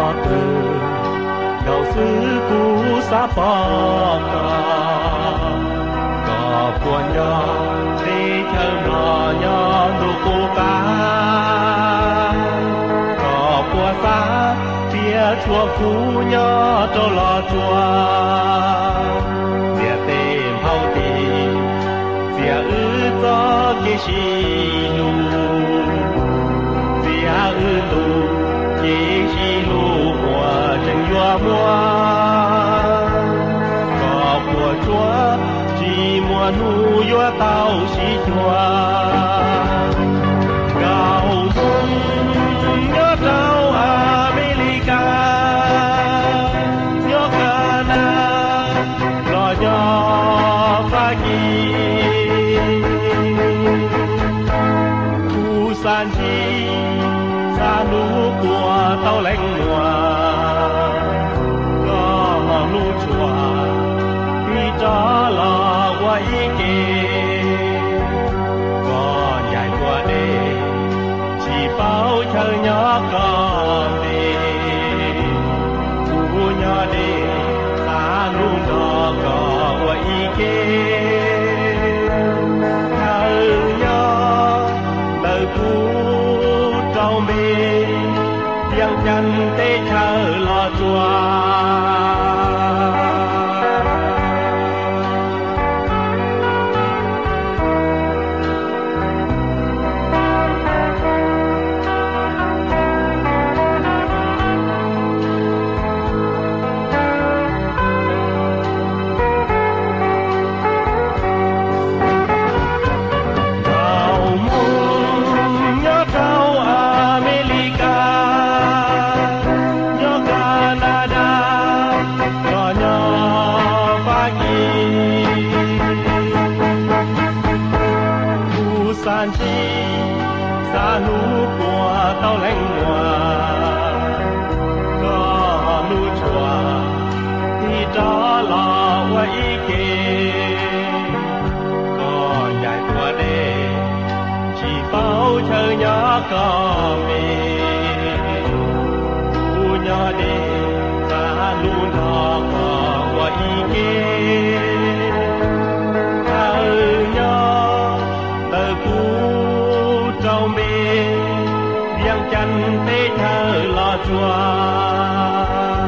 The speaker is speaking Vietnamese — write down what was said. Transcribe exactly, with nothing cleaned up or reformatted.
từ đầu xứ cũ xa bỏ cả có buồn nhỏ đi theo nó nhỏ nụ cô cá có buồn xa phía chùa cũ nhỏ cho lo chùa việc tìm hậu tìm việc ư cho cái gì nụ việc ư nụ cái gì nụ mùa chân mùa mùa có của chúa chỉ mùa nụ yo tao xí chúa cao xuân nhớ trao America nhớ Canada lo nhỏ pha kỳ khu san chi xa nụ của tao lạnh mùa có nụ chùa đi trả là quay kê có dài qua đây chỉ bao chờ nhỏ con đi khu nhỏ đi xa nụ nó có quay kê thơ nhỏ đời cũ trao mê yang chân tê chờ lo chùa san chi xa nụ của tao lạnh mùa có nụ chùa thì đó là quay kê có dài qua đây chỉ bao chờ nhỏ có mình khu nhỏ đi xa nụ nó có quay kê thơ nhỏ đời cũ trao mê viang chân tê thơ lo chùa